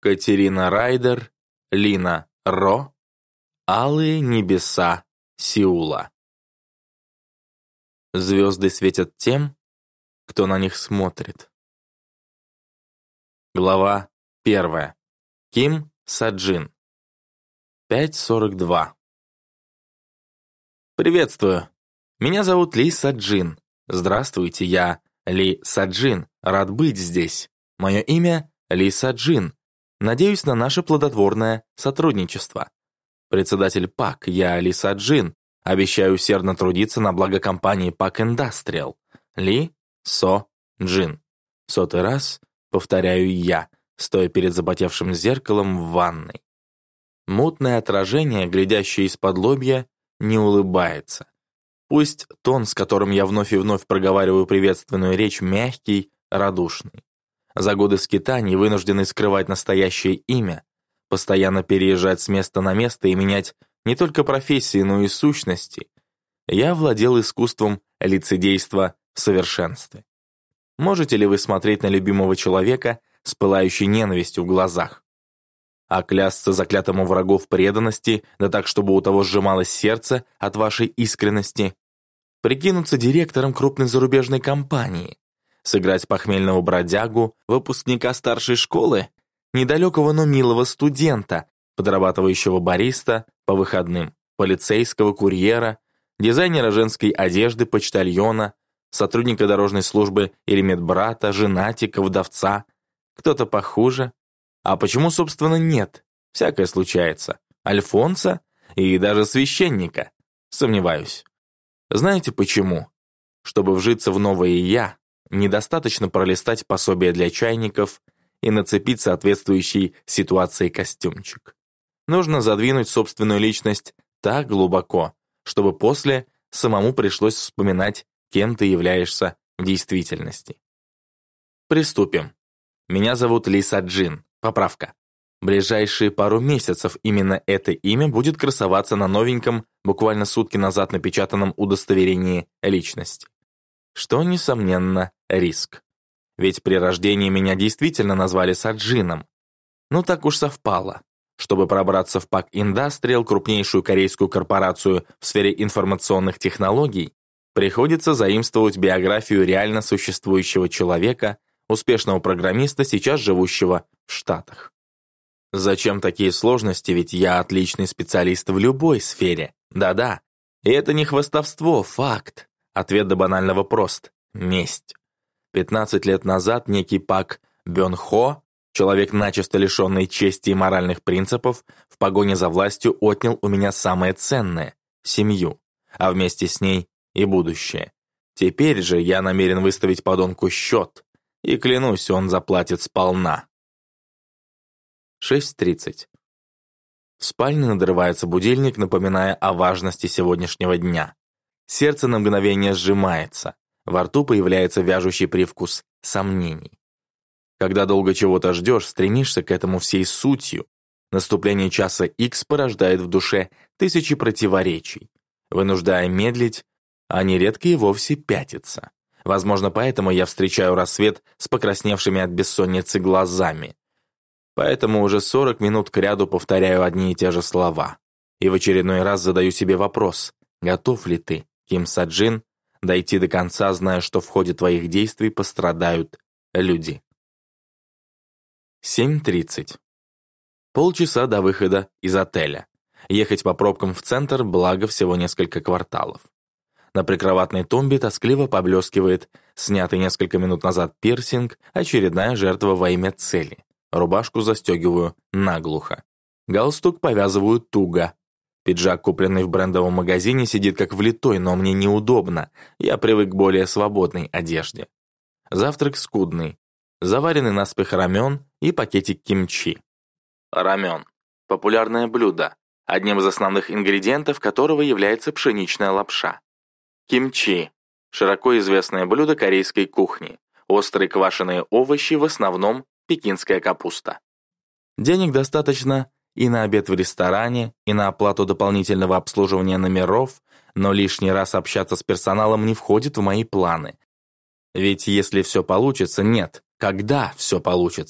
Катерина Райдер, Лина Ро, алые небеса Сеула. Звезды светят тем, кто на них смотрит. Глава 1. Ким Саджин. 5:42. Приветствую. Меня зовут Ли Саджин. Здравствуйте, я Ли Саджин. Рад быть здесь. Мое имя Ли Саджин. Надеюсь на наше плодотворное сотрудничество. Председатель ПАК, я Ли Саджин. Обещаю усердно трудиться на благо компании ПАК Индастриал. Ли Со Джин. 100-й раз повторяю я, стоя перед запотевшим зеркалом в ванной. Мутное отражение, глядящее из-под лобья, не улыбается. Пусть тон, с которым я вновь и вновь проговариваю приветственную речь, мягкий, радушный. За годы скитаний, вынужденный скрывать настоящее имя, постоянно переезжать с места на место и менять не только профессии, но и сущности, я владел искусством лицедейства в совершенстве. Можете ли вы смотреть на любимого человека с пылающей ненавистью в глазах? А клясться заклятому врагу в преданности, да так, чтобы у того сжималось сердце от вашей искренности? Прикинуться директором крупной зарубежной компании? Сыграть похмельного бродягу, выпускника старшей школы? Недалекого, но милого студента, подрабатывающего бариста по выходным, полицейского, курьера, дизайнера женской одежды, почтальона, сотрудника дорожной службы или медбрата, женатика, вдовца? Кто-то похуже? А почему, собственно, нет? Всякое случается. Альфонса и даже священника? Сомневаюсь. Знаете почему? Чтобы вжиться в новое «я», недостаточно пролистать пособие для чайников и нацепить соответствующий ситуации костюмчик. Нужно задвинуть собственную личность так глубоко, чтобы после самому пришлось вспоминать, кем ты являешься в действительности. Приступим. Меня зовут Ли Саджин. Поправка. Ближайшие пару месяцев именно это имя будет красоваться на новеньком, буквально сутки назад напечатанном удостоверении личности. Что, несомненно, риск. Ведь при рождении меня действительно назвали Саджином. Ну так уж совпало. Чтобы пробраться в ПАК Индастриал, крупнейшую корейскую корпорацию в сфере информационных технологий, приходится заимствовать биографию реально существующего человека, успешного программиста, сейчас живущего в Штатах. Зачем такие сложности, ведь я отличный специалист в любой сфере. Да-да. И это не хвастовство, факт. Ответ до банального прост. Месть. 15 лет назад некий Пак Бён Хо, человек, начисто лишенный чести и моральных принципов, в погоне за властью отнял у меня самое ценное – семью, а вместе с ней и будущее. Теперь же я намерен выставить подонку счет, и клянусь, он заплатит сполна. 6:30. В спальне надрывается будильник, напоминая о важности сегодняшнего дня. Сердце на мгновение сжимается, во рту появляется вяжущий привкус сомнений. Когда долго чего-то ждешь, стремишься к этому всей сутью. Наступление часа Х порождает в душе тысячи противоречий, вынуждая медлить, а нередко и вовсе пятиться. Возможно, поэтому я встречаю рассвет с покрасневшими от бессонницы глазами. Поэтому уже 40 минут кряду повторяю одни и те же слова. И в очередной раз задаю себе вопрос: готов ли ты, Ким Саджин, дойти до конца, зная, что в ходе твоих действий пострадают люди? 7:30. Полчаса до выхода из отеля. Ехать по пробкам в центр, благо всего несколько кварталов. На прикроватной тумбе тоскливо поблескивает снятый несколько минут назад пирсинг, очередная жертва во имя цели. Рубашку застегиваю наглухо. Галстук повязываю туго. Пиджак, купленный в брендовом магазине, сидит как влитой, но мне неудобно. Я привык к более свободной одежде. Завтрак скудный. Заваренный наспех рамен и пакетик кимчи. Рамен. Популярное блюдо, одним из основных ингредиентов которого является пшеничная лапша. Кимчи. Широко известное блюдо корейской кухни. Острые квашеные овощи, в основном пекинская капуста. Денег достаточно и на обед в ресторане, и на оплату дополнительного обслуживания номеров, но лишний раз общаться с персоналом не входит в мои планы. Ведь если все получится, нет, когда все получится,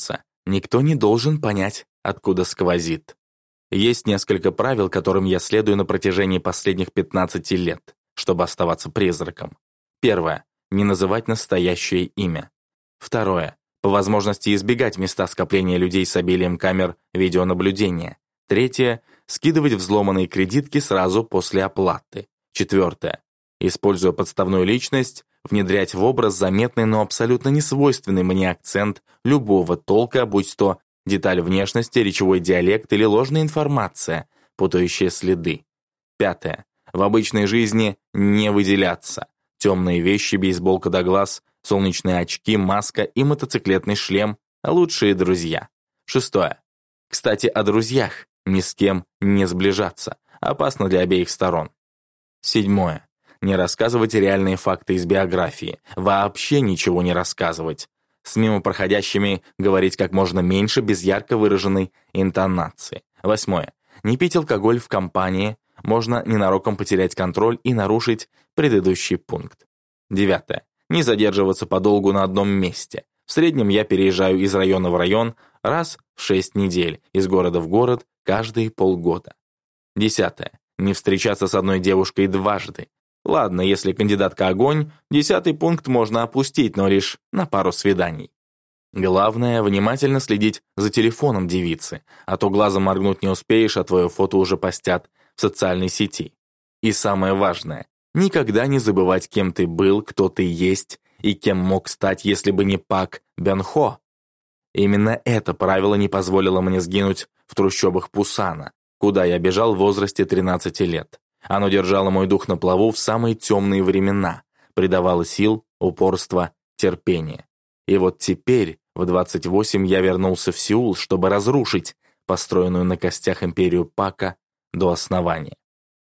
Никто не должен понять, откуда сквозит. Есть несколько правил, которым я следую на протяжении последних 15 лет, чтобы оставаться призраком. Первое. Не называть настоящее имя. Второе. По возможности избегать места скопления людей с обилием камер видеонаблюдения. Третье. Скидывать взломанные кредитки сразу после оплаты. Четвертое. Используя подставную личность, внедрять в образ заметный, но абсолютно несвойственный мне акцент любого толка, будь то деталь внешности, речевой диалект или ложная информация, путающая следы. Пятое. В обычной жизни не выделяться. Темные вещи, бейсболка до глаз, солнечные очки, маска и мотоциклетный шлем – лучшие друзья. Шестое. Кстати, о друзьях. Ни с кем не сближаться. Опасно для обеих сторон. Седьмое. Не рассказывать реальные факты из биографии. Вообще ничего не рассказывать. С мимо проходящими говорить как можно меньше без ярко выраженной интонации. Восьмое. Не пить алкоголь в компании. Можно ненароком потерять контроль и нарушить предыдущий пункт. Девятое. Не задерживаться подолгу на одном месте. В среднем я переезжаю из района в район раз в 6 недель, из города в город каждые полгода. Десятое. Не встречаться с одной девушкой дважды. Ладно, если кандидатка огонь, 10-й пункт можно опустить, но лишь на пару свиданий. Главное, внимательно следить за телефоном девицы, а то глазом моргнуть не успеешь, а твое фото уже постят в социальной сети. И самое важное, никогда не забывать, кем ты был, кто ты есть и кем мог стать, если бы не Пак Бен-хо. Именно это правило не позволило мне сгинуть в трущобах Пусана, куда я бежал в возрасте 13 лет. Оно держало мой дух на плаву в самые темные времена, придавало сил, упорство, терпение. И вот теперь, в 28, я вернулся в Сеул, чтобы разрушить построенную на костях империю Пака до основания.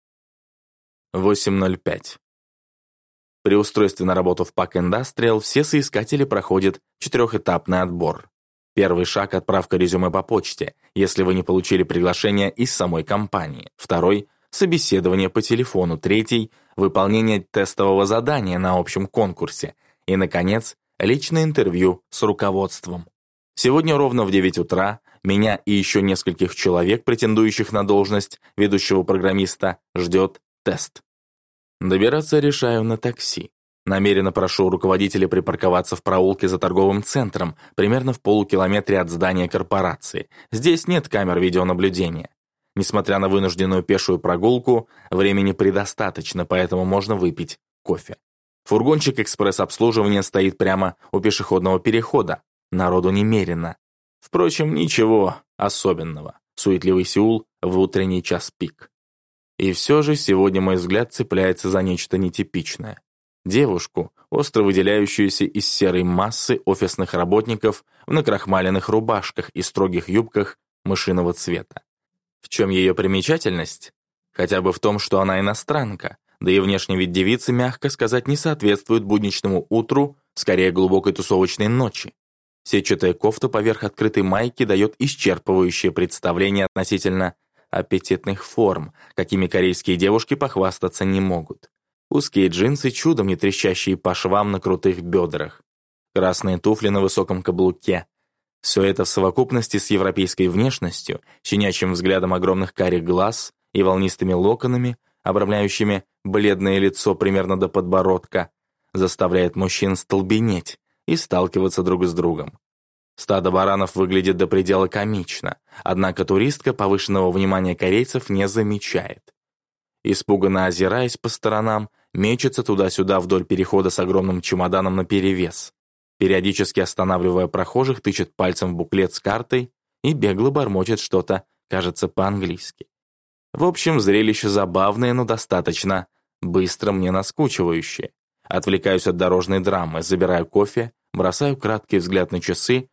8:05. При устройстве на работу в Пак Индастриал все соискатели проходят 4-этапный отбор. Первый шаг – отправка резюме по почте, если вы не получили приглашение из самой компании. Второй – собеседование по телефону. Третий – выполнение тестового задания на общем конкурсе. И, наконец, личное интервью с руководством. Сегодня ровно в 9 утра меня и еще нескольких человек, претендующих на должность ведущего программиста, ждет тест. Добираться решаю на такси. Намеренно прошу руководителя припарковаться в проулке за торговым центром, примерно в полукилометре от здания корпорации. Здесь нет камер видеонаблюдения. Несмотря на вынужденную пешую прогулку, времени предостаточно, поэтому можно выпить кофе. Фургончик экспресс-обслуживания стоит прямо у пешеходного перехода. Народу немерено. Впрочем, ничего особенного. Суетливый Сеул в утренний час пик. И все же сегодня мой взгляд цепляется за нечто нетипичное. Девушку, остро выделяющуюся из серой массы офисных работников в накрахмаленных рубашках и строгих юбках мышиного цвета. В чем ее примечательность? Хотя бы в том, что она иностранка, да и внешний вид девицы, мягко сказать, не соответствует будничному утру, скорее глубокой тусовочной ночи. Сетчатая кофта поверх открытой майки дает исчерпывающее представление относительно аппетитных форм, какими корейские девушки похвастаться не могут. Узкие джинсы, чудом не трещащие по швам на крутых бедрах. Красные туфли на высоком каблуке. Все это в совокупности с европейской внешностью, щенячьим взглядом огромных карих глаз и волнистыми локонами, обрамляющими бледное лицо примерно до подбородка, заставляет мужчин столбенеть и сталкиваться друг с другом. Стадо баранов выглядит до предела комично, однако туристка повышенного внимания корейцев не замечает. Испуганно озираясь по сторонам, мечется туда-сюда вдоль перехода с огромным чемоданом наперевес. Периодически останавливая прохожих, тычет пальцем в буклет с картой и бегло бормочет что-то, кажется, по-английски. В общем, зрелище забавное, но достаточно быстро мне наскучивающее. Отвлекаюсь от дорожной драмы, забираю кофе, бросаю краткий взгляд на часы.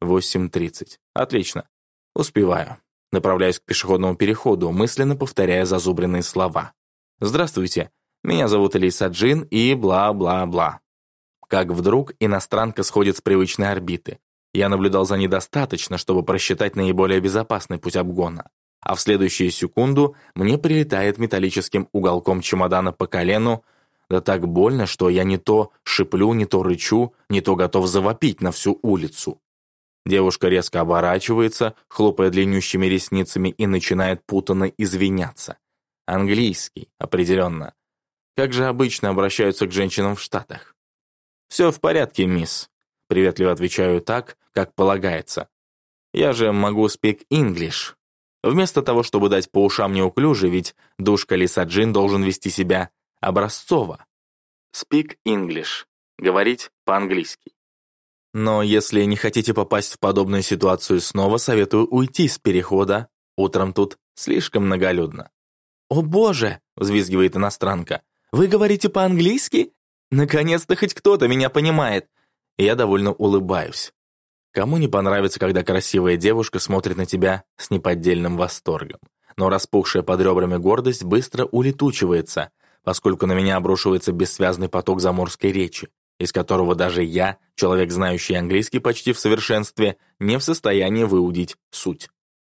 8:30. Отлично. Успеваю. Направляюсь к пешеходному переходу, мысленно повторяя зазубренные слова. «Здравствуйте, меня зовут Ли Саджин» и бла-бла-бла. Как вдруг иностранка сходит с привычной орбиты. Я наблюдал за ней достаточно, чтобы просчитать наиболее безопасный путь обгона. А в следующую секунду мне прилетает металлическим уголком чемодана по колену, да так больно, что я не то шиплю, не то рычу, не то готов завопить на всю улицу. Девушка резко оборачивается, хлопая длиннющими ресницами и начинает путанно извиняться. Английский, определенно. Как же обычно обращаются к женщинам в Штатах? «Все в порядке, мисс», — приветливо отвечаю так, как полагается. «Я же могу speak English». Вместо того, чтобы дать по ушам неуклюже, ведь душка Ли Саджин должен вести себя образцово. Speak English. Говорить по-английски. Но если не хотите попасть в подобную ситуацию снова, советую уйти с перехода. Утром тут слишком многолюдно. «О боже!» — взвизгивает иностранка. «Вы говорите по-английски? Наконец-то хоть кто-то меня понимает!» Я довольно улыбаюсь. Кому не понравится, когда красивая девушка смотрит на тебя с неподдельным восторгом. Но распухшая под ребрами гордость быстро улетучивается, поскольку на меня обрушивается бессвязный поток заморской речи, из которого даже я, человек, знающий английский почти в совершенстве, не в состоянии выудить суть.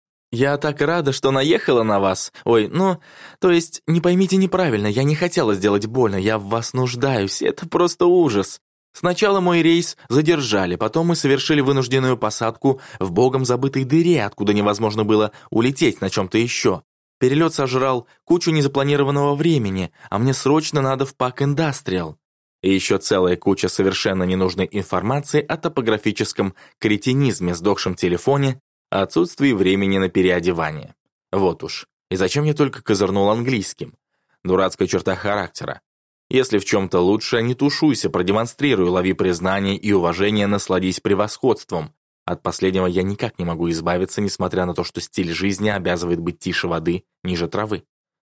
«Я так рада, что наехала на вас. Ой, то есть, не поймите неправильно, я не хотела сделать больно, я в вас нуждаюсь, это просто ужас. Сначала мой рейс задержали, потом мы совершили вынужденную посадку в богом забытой дыре, откуда невозможно было улететь на чем-то еще. Перелет сожрал кучу незапланированного времени, а мне срочно надо в Пак Индастриал. И еще целая куча совершенно ненужной информации о топографическом кретинизме, сдохшем телефоне, отсутствии времени на переодевание. Вот уж. И зачем я только козырнул английским? Дурацкая черта характера. Если в чем-то лучше, не тушуйся, продемонстрируй, лови признание и уважение, насладись превосходством. От последнего я никак не могу избавиться, несмотря на то, что стиль жизни обязывает быть тише воды, ниже травы.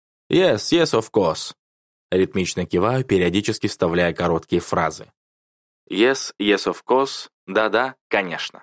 Yes, yes, of course. Ритмично киваю, периодически вставляя короткие фразы. Yes, yes, of course. Да-да, конечно.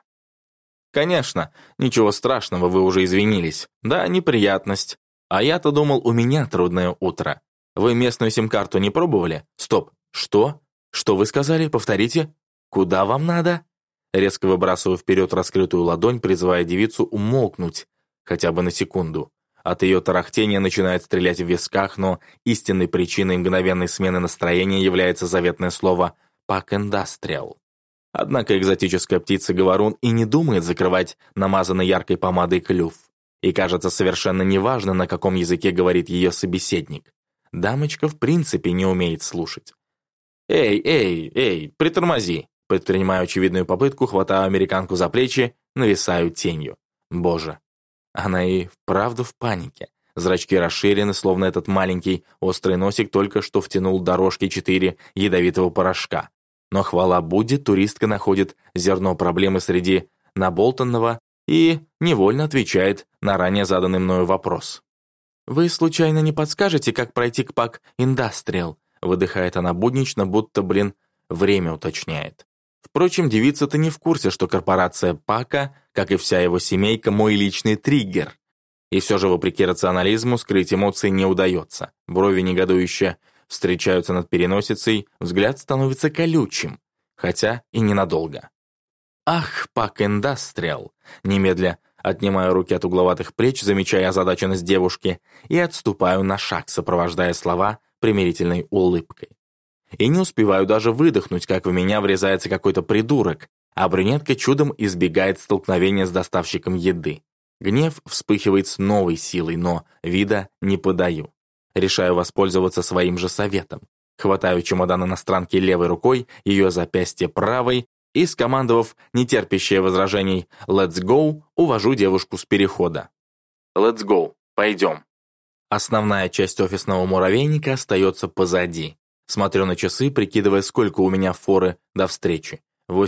Конечно, ничего страшного, вы уже извинились. Да, неприятность. А я-то думал, у меня трудное утро. Вы местную сим-карту не пробовали? Стоп, что? Что вы сказали? Повторите. Куда вам надо? Резко выбрасываю вперед раскрытую ладонь, призывая девицу умолкнуть, хотя бы на секунду. От ее тарахтения начинает стрелять в висках, но истинной причиной мгновенной смены настроения является заветное слово «Пак Индастриал». Однако экзотическая птица-говорун и не думает закрывать намазанной яркой помадой клюв. И кажется совершенно неважно, на каком языке говорит ее собеседник. Дамочка в принципе не умеет слушать. «Эй, притормози!» Предпринимаю очевидную попытку, хватаю американку за плечи, нависаю тенью. Боже, она и вправду в панике. Зрачки расширены, словно этот маленький острый носик только что втянул дорожки 4 ядовитого порошка. Но хвала будет, туристка находит зерно проблемы среди наболтанного и невольно отвечает на ранее заданный мною вопрос. «Вы случайно не подскажете, как пройти к Пак Индастриал?» Выдыхает она буднично, будто, время уточняет. Впрочем, девица-то не в курсе, что корпорация Пака, как и вся его семейка, мой личный триггер. И все же, вопреки рационализму, скрыть эмоции не удается. Брови негодующе встречаются над переносицей, взгляд становится колючим, хотя и ненадолго. «Ах, Пак Индастриал!» Немедля отнимаю руки от угловатых плеч, замечая озадаченность девушки, и отступаю на шаг, сопровождая слова примирительной улыбкой. И не успеваю даже выдохнуть, как в меня врезается какой-то придурок, а брюнетка чудом избегает столкновения с доставщиком еды. Гнев вспыхивает с новой силой, но вида не подаю. Решаю воспользоваться своим же советом. Хватаю чемодан иностранки левой рукой, ее запястье правой, и, скомандовав нетерпящее возражений «Let's go», увожу девушку с перехода. «Let's go, пойдем». Основная часть офисного муравейника остается позади. Смотрю на часы, прикидывая, сколько у меня форы до встречи.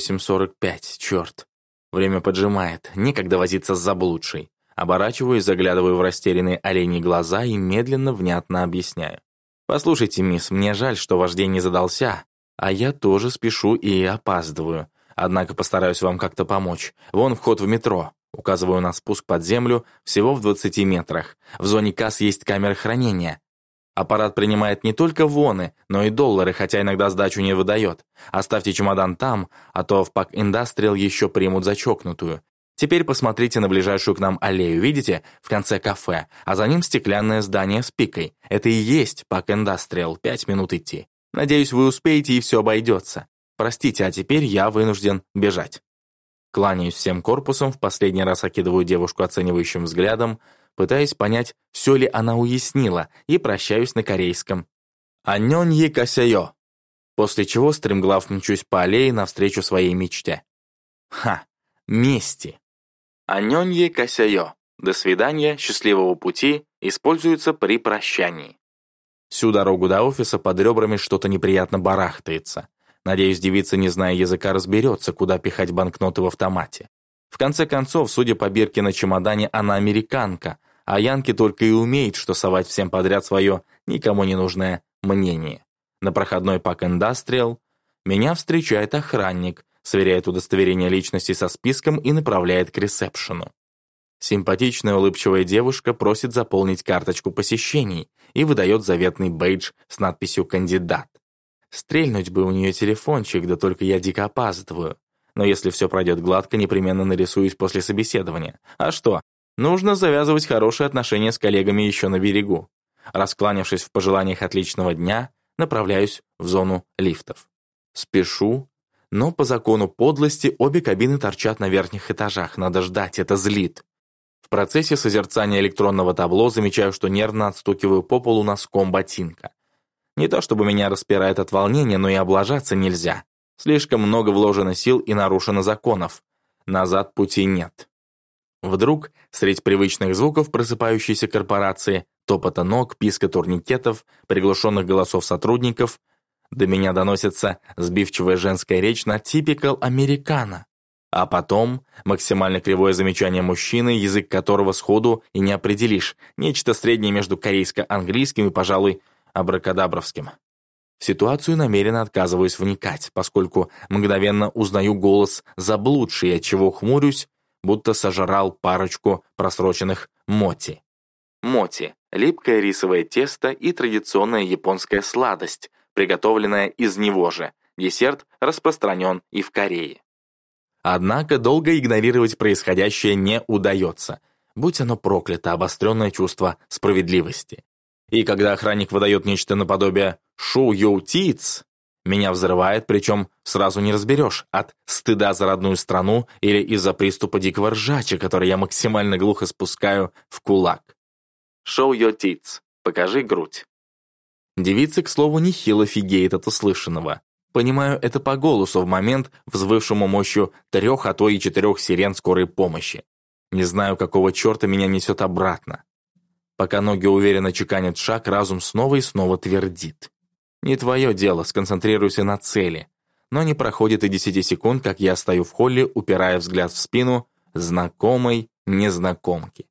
8:45, черт. Время поджимает, некогда возиться с заблудшей. Оборачиваюсь, заглядываю в растерянные оленьи глаза и медленно, внятно объясняю. «Послушайте, мисс, мне жаль, что ваш день не задался, а я тоже спешу и опаздываю. Однако постараюсь вам как-то помочь. Вон вход в метро». Указываю на спуск под землю, всего в 20 метрах. В зоне касс есть камеры хранения. Аппарат принимает не только воны, но и доллары, хотя иногда сдачу не выдает. Оставьте чемодан там, а то в Пак Индастриал еще примут за чокнутую. Теперь посмотрите на ближайшую к нам аллею, видите? В конце кафе, а за ним стеклянное здание с пикой. Это и есть Пак Индастриал, 5 минут идти. Надеюсь, вы успеете и все обойдется. Простите, а теперь я вынужден бежать. Кланяюсь всем корпусом, в последний раз окидываю девушку оценивающим взглядом, пытаясь понять, все ли она уяснила, и прощаюсь на корейском. «Аннёньи касяё», после чего стремглав мчусь по аллее навстречу своей мечте. Мести. «Аннёньи касяё», «До свидания, счастливого пути» используется при прощании. Всю дорогу до офиса под ребрами что-то неприятно барахтается. Надеюсь, девица, не зная языка, разберется, куда пихать банкноты в автомате. В конце концов, судя по бирке на чемодане, она американка, а янки только и умеет, что совать всем подряд свое никому не нужное мнение. На проходной Пак Индастриал меня встречает охранник, сверяет удостоверение личности со списком и направляет к ресепшену. Симпатичная улыбчивая девушка просит заполнить карточку посещений и выдает заветный бейдж с надписью «Кандидат». Стрельнуть бы у нее телефончик, да только я дико опаздываю. Но если все пройдет гладко, непременно нарисуюсь после собеседования. А что? Нужно завязывать хорошие отношения с коллегами еще на берегу. Раскланявшись в пожеланиях отличного дня, направляюсь в зону лифтов. Спешу, но по закону подлости обе кабины торчат на верхних этажах. Надо ждать, это злит. В процессе созерцания электронного табло замечаю, что нервно отстукиваю по полу носком ботинка. Не то чтобы меня распирает от волнения, но и облажаться нельзя. Слишком много вложено сил и нарушено законов. Назад пути нет. Вдруг, среди привычных звуков просыпающейся корпорации, топота ног, писка турникетов, приглушенных голосов сотрудников, до меня доносится сбивчивая женская речь на typical американо. А потом максимально кривое замечание мужчины, язык которого сходу и не определишь, нечто среднее между корейско-английским и, пожалуй, абракадабровским. В ситуацию намеренно отказываюсь вникать, поскольку мгновенно узнаю голос заблудший, отчего хмурюсь, будто сожрал парочку просроченных моти. Моти – липкое рисовое тесто и традиционная японская сладость, приготовленная из него же. Десерт распространен и в Корее. Однако долго игнорировать происходящее не удается. Будь оно проклято, обостренное чувство справедливости. И когда охранник выдает нечто наподобие «show your tits», меня взрывает, причем сразу не разберешь, от стыда за родную страну или из-за приступа дикого ржача, который я максимально глухо спускаю в кулак. «Show your tits» – «покажи грудь». Девица, к слову, нехило фигеет от услышанного. Понимаю это по голосу в момент, взвывшему мощью 3, а то и 4 сирен скорой помощи. Не знаю, какого черта меня несет обратно. Пока ноги уверенно чеканят шаг, разум снова и снова твердит. Не твое дело, сконцентрируйся на цели. Но не проходит и 10 секунд, как я стою в холле, упирая взгляд в спину знакомой незнакомки.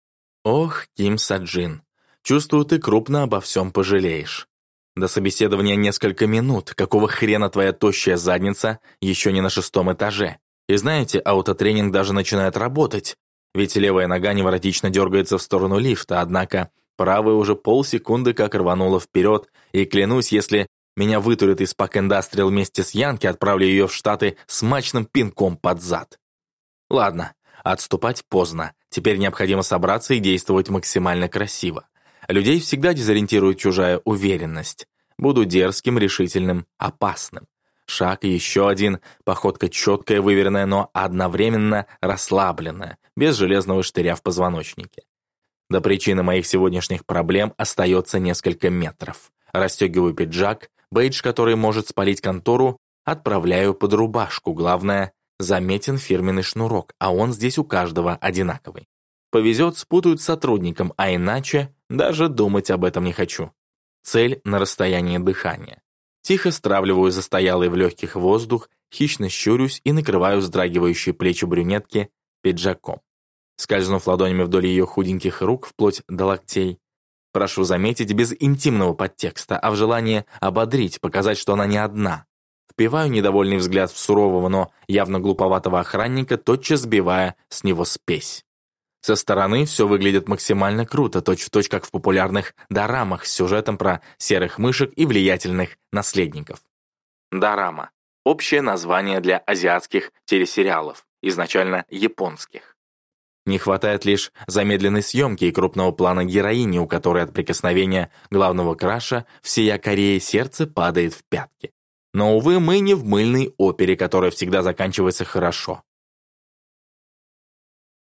Ох, Ким Саджин, чувствую, ты крупно обо всем пожалеешь. До собеседования несколько минут, какого хрена твоя тощая задница еще не на 6-м этаже? И знаете, аутотренинг даже начинает работать, ведь левая нога невротично дергается в сторону лифта, однако правая уже полсекунды как рванула вперед, и клянусь, если меня вытурят из Пак Индастриал вместе с Янки, отправлю ее в Штаты смачным пинком под зад. Ладно, отступать поздно, теперь необходимо собраться и действовать максимально красиво. Людей всегда дезориентирует чужая уверенность. Буду дерзким, решительным, опасным. Шаг еще один, походка четкая, выверенная, но одновременно расслабленная, без железного штыря в позвоночнике. До причины моих сегодняшних проблем остается несколько метров. Расстегиваю пиджак, бейдж, который может спалить контору, отправляю под рубашку. Главное, заметен фирменный шнурок, а он здесь у каждого одинаковый. Повезет, спутают с сотрудником, а иначе даже думать об этом не хочу. Цель на расстоянии дыхания. Тихо стравливаю застоялый в легких воздух, хищно щурюсь и накрываю вздрагивающие плечи брюнетки пиджаком. Скользнув ладонями вдоль ее худеньких рук вплоть до локтей, прошу заметить, без интимного подтекста, а в желании ободрить, показать, что она не одна. Впиваю недовольный взгляд в сурового, но явно глуповатого охранника, тотчас сбивая с него спесь. Со стороны все выглядит максимально круто, точь-в-точь как в популярных дорамах с сюжетом про серых мышек и влиятельных наследников. Дорама – общее название для азиатских телесериалов, изначально японских. Не хватает лишь замедленной съемки и крупного плана героини, у которой от прикосновения главного краша всея Кореи сердце падает в пятки. Но, увы, мы не в мыльной опере, которая всегда заканчивается хорошо.